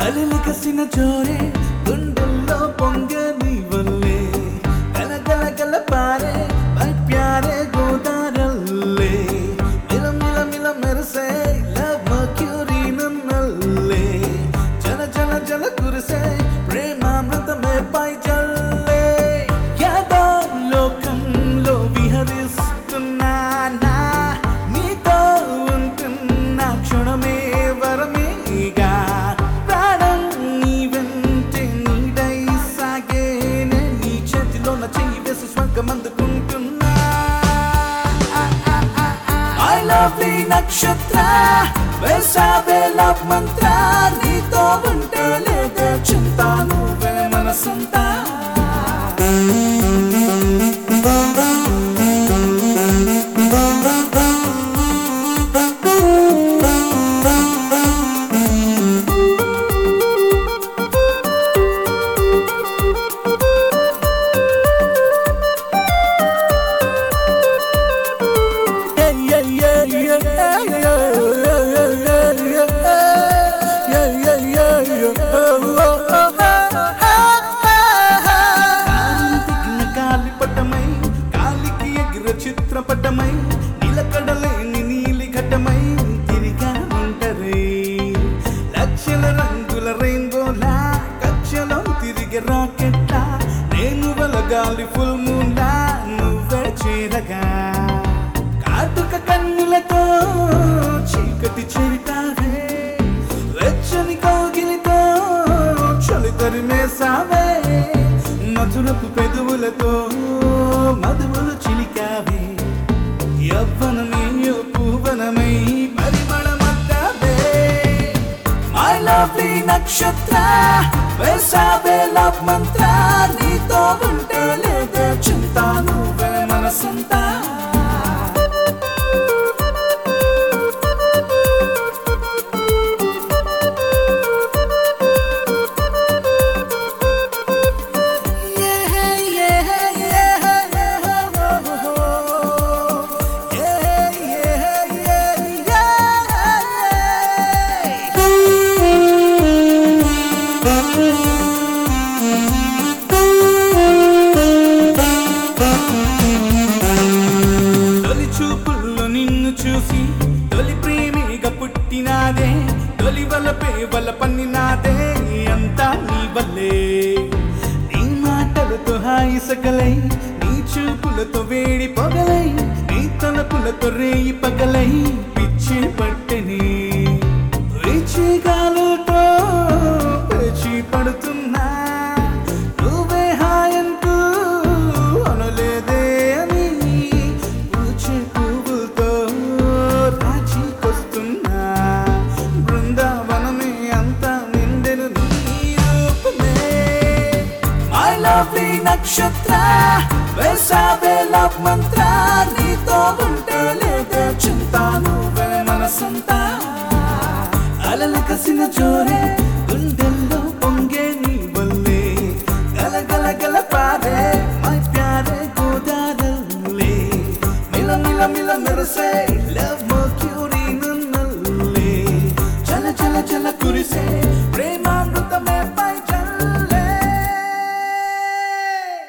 అలలికసిన జోరే గుండెల్లో పొంగే నీ వల్లే గల గల గల పారే మై ప్యారే గోదారల్లే మిల మిల మిల మెరిసే లవ్ మర్క్యూరీ నన్నల్లే జల జల జల కురిసే ప్రేమామృతమే పై జల్లే యాదో లోకంలో విహరిస్తున్నా నా నీతో ఉంటున్న క్షణమే వరమేగా ప్రాణం నీ వెంటే నీడై సాగేనే నీ చేతిలోన చెయ్యి వేసి స్వర్గం అందుకుంటున్నా I love you నక్షత్ర వేసావే లవ్ మంత్ర నీతో ఉంటే లేదే చింత నువ్వే మనసంతా చిత్రపటమై నిలకడలేని నీలి ఘటమై తిరిగా ఉంటరే లక్షల రంగుల రెయిన్బోలా కక్షలో తిరిగే రాకెట్లా నేను వలగాలి ఫుల్ మూన్లా నువ్వే చేరగా కాటుక కన్నులతో చీకటి చెరితావే వెచ్చని కౌగిలితో చలి తరిమేసావే మధురపు పెదవులతో మధువులు చిలికావే యవ్వనమే పూవనమై పరిమళమద్దావే మై లవ్లీ నక్షత్ర వేసావే లవ్ మంత్ర నీతో ఉంటే లేదే చింత నువ్వే మనసంతా చూసి తొలి ప్రేమిగా పుట్టినాదే తొలి వలపే వల పన్నినాదే అంతా నీ వల్లే నీ మాటలతో హాయి సకలై నీ చూపులతో వేడి పొగలై నీ తలపులతో రేయి పగలై పిచ్చి పట్టెని వేచి గాలుతో పేచి పడుతున్నా నువ్వే హాయంటూ అనలేదే అని పూచే పువ్వులతో రాజీకొస్తున్నా బృందావనమే అంతా నిండెను నీ రూపమే మై లవ్లీ నక్షత్ర వేసావే లవ్ మంత్ర నీతో ఉంటే లేదే చింత నువ్వే మనసంతా అలలికసిన జోరే గుండెల్లో పొంగే నీ వల్లే గల గల గల పారే మై ప్యారే గోదారల్లే మిల మిల మిల మెరిసే లవ్ మర్క్యూరీ నన్నల్లే చల చల చల కురిసే